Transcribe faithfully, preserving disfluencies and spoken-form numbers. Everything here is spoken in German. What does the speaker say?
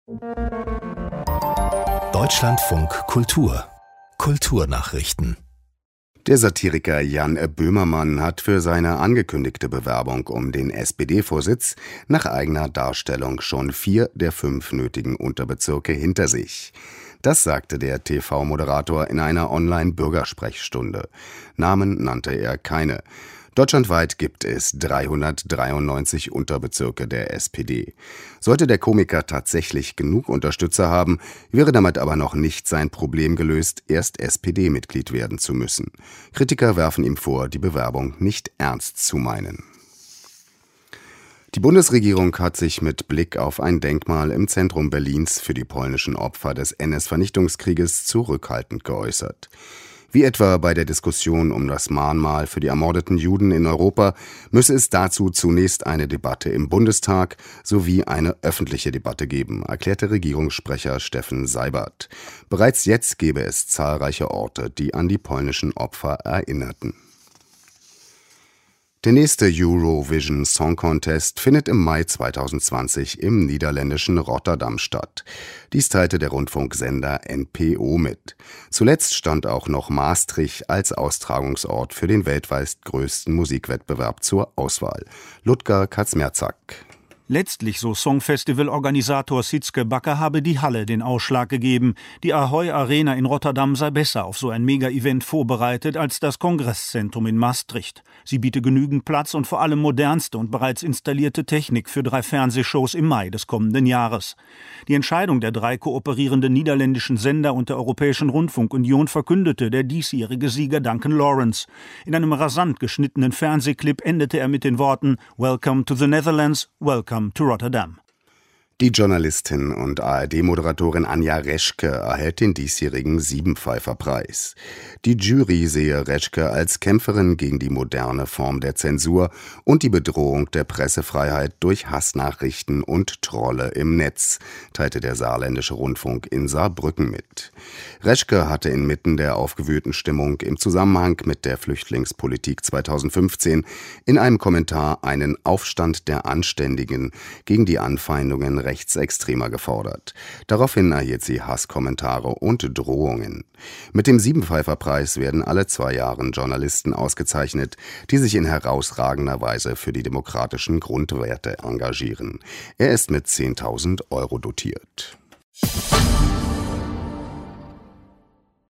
Deutschlandfunk Kultur Kulturnachrichten. Der Satiriker Jan Böhmermann hat für seine angekündigte Bewerbung um den S P D-Vorsitz nach eigener Darstellung schon vier der fünf nötigen Unterbezirke hinter sich. Das sagte der T V-Moderator in einer Online-Bürgersprechstunde. Namen nannte er keine. Deutschlandweit gibt es dreihundertdreiundneunzig Unterbezirke der S P D. Sollte der Komiker tatsächlich genug Unterstützer haben, wäre damit aber noch nicht sein Problem gelöst, erst S P D-Mitglied werden zu müssen. Kritiker werfen ihm vor, die Bewerbung nicht ernst zu meinen. Die Bundesregierung hat sich mit Blick auf ein Denkmal im Zentrum Berlins für die polnischen Opfer des N S-Vernichtungskrieges zurückhaltend geäußert. Wie etwa bei der Diskussion um das Mahnmal für die ermordeten Juden in Europa, müsse es dazu zunächst eine Debatte im Bundestag sowie eine öffentliche Debatte geben, erklärte Regierungssprecher Steffen Seibert. Bereits jetzt gäbe es zahlreiche Orte, die an die polnischen Opfer erinnerten. Der nächste Eurovision Song Contest findet im Mai zweitausendzwanzig im niederländischen Rotterdam statt. Dies teilte der Rundfunksender N P O mit. Zuletzt stand auch noch Maastricht als Austragungsort für den weltweit größten Musikwettbewerb zur Auswahl. Ludger Kaczmarczyk. Letztlich, so Songfestival-Organisator Sietske Bakker, habe die Halle den Ausschlag gegeben. Die Ahoy Arena in Rotterdam sei besser auf so ein Mega-Event vorbereitet als das Kongresszentrum in Maastricht. Sie biete genügend Platz und vor allem modernste und bereits installierte Technik für drei Fernsehshows im Mai des kommenden Jahres. Die Entscheidung der drei kooperierenden niederländischen Sender und der Europäischen Rundfunkunion verkündete der diesjährige Sieger Duncan Lawrence. In einem rasant geschnittenen Fernsehclip endete er mit den Worten "Welcome to the Netherlands, welcome to Rotterdam." Die Journalistin und A R D-Moderatorin Anja Reschke erhält den diesjährigen Siebenpfeifer-Preis. Die Jury sehe Reschke als Kämpferin gegen die moderne Form der Zensur und die Bedrohung der Pressefreiheit durch Hassnachrichten und Trolle im Netz, teilte der Saarländische Rundfunk in Saarbrücken mit. Reschke hatte inmitten der aufgewühlten Stimmung im Zusammenhang mit der Flüchtlingspolitik zweitausendfünfzehn in einem Kommentar einen Aufstand der Anständigen gegen die Anfeindungen Rechtsextremer gefordert. Daraufhin erhielt sie Hasskommentare und Drohungen. Mit dem Siebenpfeifer-Preis werden alle zwei Jahre Journalisten ausgezeichnet, die sich in herausragender Weise für die demokratischen Grundwerte engagieren. Er ist mit zehntausend Euro dotiert.